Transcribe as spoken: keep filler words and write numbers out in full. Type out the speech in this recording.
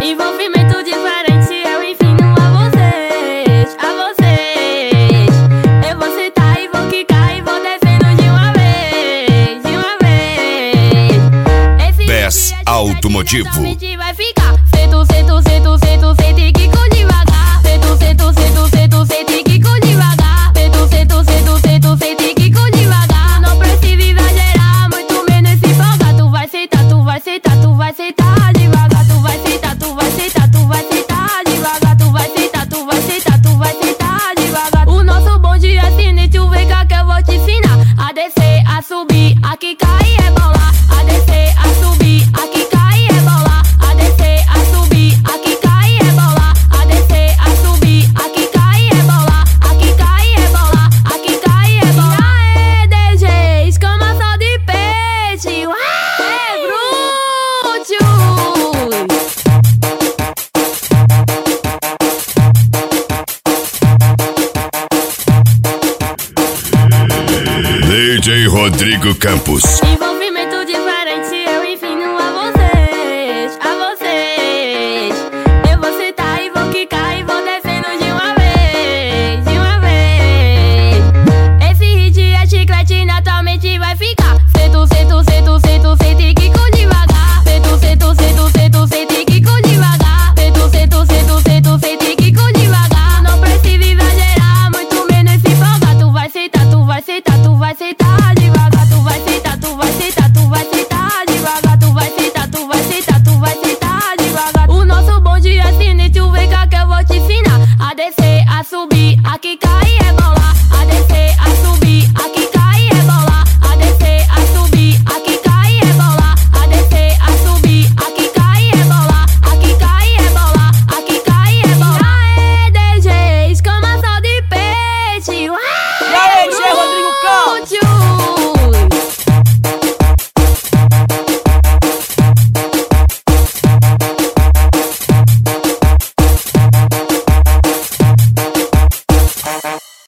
Envolvimento diferente eu ensino a vocês, a vocês. Eu vou sentar e vou quicar e vou descendo de uma vez, de uma vez. Esse Bess Automotivo. vai ficar. Sento, sento, sento, sento, sento e quico devagar. Sento, sento, sento, sento, sento e quico devagar. Sento, sento, sento, sento, sento e quico devagar. Não precisa exagerar, muito menos se empolgar. Tu vai sentar, tu vai sentar, tu vai sentar devagar. Tu vai sentar, tu vai sentar, tu vai sentar devagar. Tu vai sentar, tu vai sentar, tu vai sentar devagar. O nosso bonde é sinistro, vem cá que eu vou te ensinar a descer, a subir, a quicar e rebolar. A descer, a subir, a quicar e rebolar. A descer, a subir, a quicar e rebolar. A descer, a subir, a quicar e rebolar. A quicar e rebolar, a quicar e rebolar. E aí, D J, escama só de peixe. Ué, bruxos. D J Rodrigo Campos.